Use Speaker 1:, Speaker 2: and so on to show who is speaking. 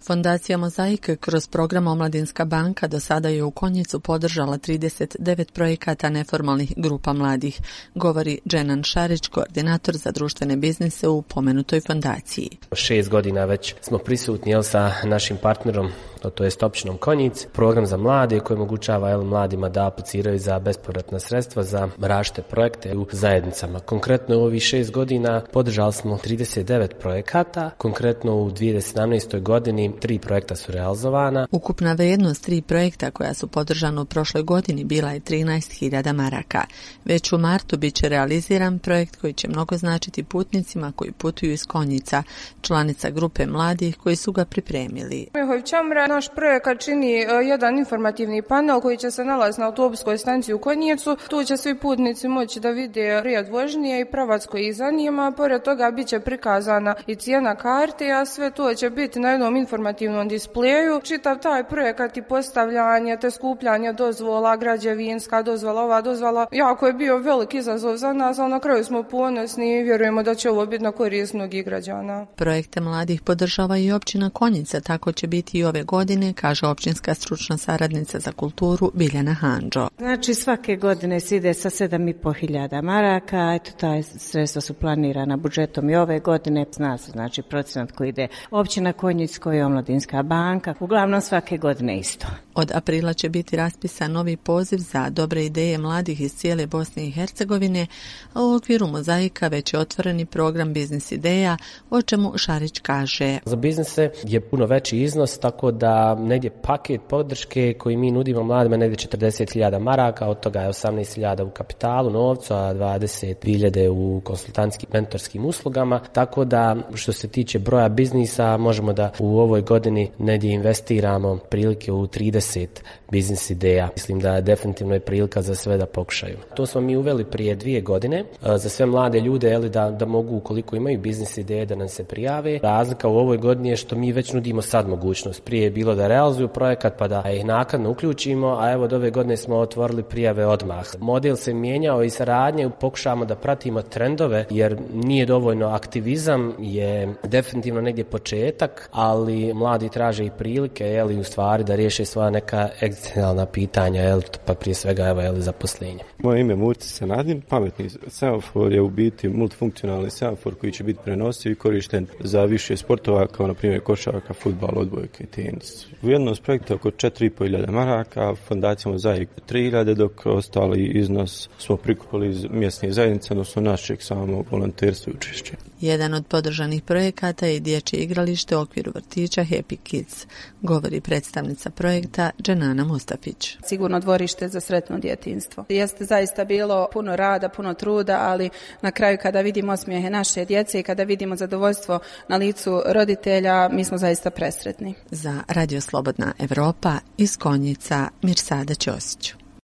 Speaker 1: Fondacija Mozaik kroz program Omladinska banka do sada je u Konjicu podržala 39 projekata neformalnih grupa mladih, govori Dženan Šarić, koordinator za društvene biznise u pomenutoj fondaciji.
Speaker 2: 6 godina već smo prisutni sa našim partnerom, to jest općinom Konjic, program za mlade koji omogućava mladima da apliciraju za bespovratna sredstva za različite projekte u zajednicama. Konkretno u ovih 6 godina podržali smo 39 projekata, konkretno u 2017. godini 3 projekta su realizovana.
Speaker 1: Ukupna vrijednost 3 projekta koja su podržana u prošloj godini bila je 13.000 maraka. Već u martu bit će realiziran projekt koji će mnogo značiti putnicima koji putuju iz Konjica, članica grupe mladih koji su ga pripremili.
Speaker 3: Naš projekat čini jedan informativni panel koji će se nalaziti na autobuskoj stanici u Konjicu. Tu će svi putnici moći da vide red vožnje i pravac koji ih zanima. Pored toga bit će prikazana i cijena karte, a sve to će biti na jednom informativnom displeju. Čitav taj projekat i postavljanje te skupljanje dozvola, građevinska dozvola, ova dozvola, jako je bio velik izazov za nas, ali na kraju smo ponosni i vjerujemo da će ovo biti na korist mnogih građana.
Speaker 1: Projekte mladih podržava i općina Konjica, tako će biti i ove godine, kaže općinska stručna saradnica za kulturu Biljana Handžo.
Speaker 4: Znači svake godine se ide sa 7.500 maraka, eto ta sredstva su planirana budžetom i ove godine, zna se znači procenat koji ide općina Konjic, koji je Omladinska banka, uglavnom svake godine isto.
Speaker 1: Od aprila će biti raspisan novi poziv za dobre ideje mladih iz cijele Bosne i Hercegovine, a u okviru Mozaika već je otvoreni program biznis ideja, o čemu Šarić kaže.
Speaker 2: Za biznise je puno veći iznos, tako da negdje paket podrške koji mi nudimo mladima negdje 40.000 maraka, od toga je 18.000 u kapitalu, novcu, a 20.000 u konsultantskim mentorskim uslugama, tako da što se tiče broja biznisa možemo da u ovoj godini negdje investiramo prilike u 30 biznis ideja. Mislim da definitivno je prilika za sve da pokušaju. To smo mi uveli prije 2 godine za sve mlade ljude da mogu, ukoliko imaju biznis ideje, da nam se prijave. Razlika u ovoj godini je što mi već nudimo sad mogućnost. Prije je bilo da realizuju projekat pa da ih naknadno uključimo, a evo od ove godine smo otvorili prijave odmah. Model se mijenjao i saradnje, pokušavamo da pratimo trendove jer nije dovoljno aktivizam, je definitivno negdje početak, ali mladi traže i prilike u stvari da riješe svoja neka egzistencijalna pitanja, pa prije svega zaposlenje.
Speaker 5: Moje ime je Murti Sanadin. Pametni semafor je u biti multifunkcionalni semafor koji će biti prenosiv i korišten za više sportova kao na primjer košarka, fudbal, odbojka i tenis. U jednom projektu oko 4.500 maraka, fondacija Mozaik 3.000, dok ostali iznos smo prikupili iz mjesnih zajednica, odnosno našeg samog volonterstva i učešća.
Speaker 1: Jedan od podržanih projekata je dječje igralište u okviru vrtića Happy Kids, govori predstavnica projekta Dženana Mustafić.
Speaker 6: Sigurno dvorište za sretno djetinjstvo. Jeste zaista bilo puno rada, puno truda, ali na kraju kada vidimo osmijehe naše djece i kada vidimo zadovoljstvo na licu roditelja, mi smo zaista presretni.
Speaker 1: Za Radio Slobodna Evropa iz Konjica, Mirsada Ćosić.